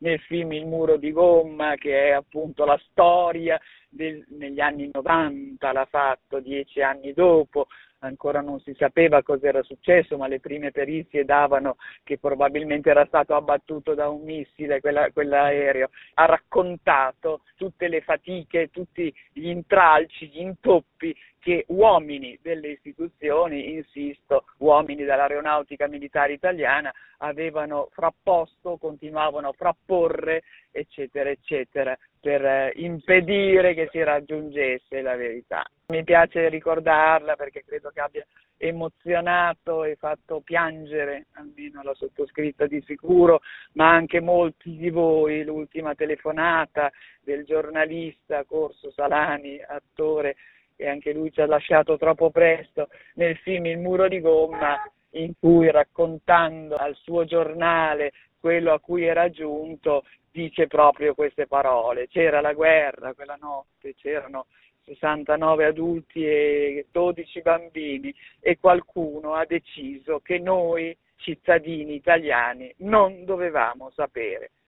nel film Il muro di gomma, che è appunto la storia negli anni 90, l'ha fatto 10 anni dopo. Ancora non si sapeva cosa era successo, ma le prime perizie davano che probabilmente era stato abbattuto da un missile quell'aereo. Ha raccontato tutte le fatiche, tutti gli intralci, gli intoppi che uomini delle istituzioni, insisto, uomini dell'aeronautica militare italiana, avevano frapposto, continuavano a frapporre, eccetera, eccetera, per impedire che si raggiungesse la verità. Mi piace ricordarla perché credo che abbia emozionato e fatto piangere, almeno la sottoscritta di sicuro, ma anche molti di voi. L'ultima telefonata del giornalista Corso Salani, attore, che anche lui ci ha lasciato troppo presto, nel film Il muro di gomma, in cui, raccontando al suo giornale quello a cui era giunto, dice proprio queste parole: c'era la guerra quella notte, c'erano 69 adulti e 12 bambini, e qualcuno ha deciso che noi cittadini italiani non dovevamo sapere.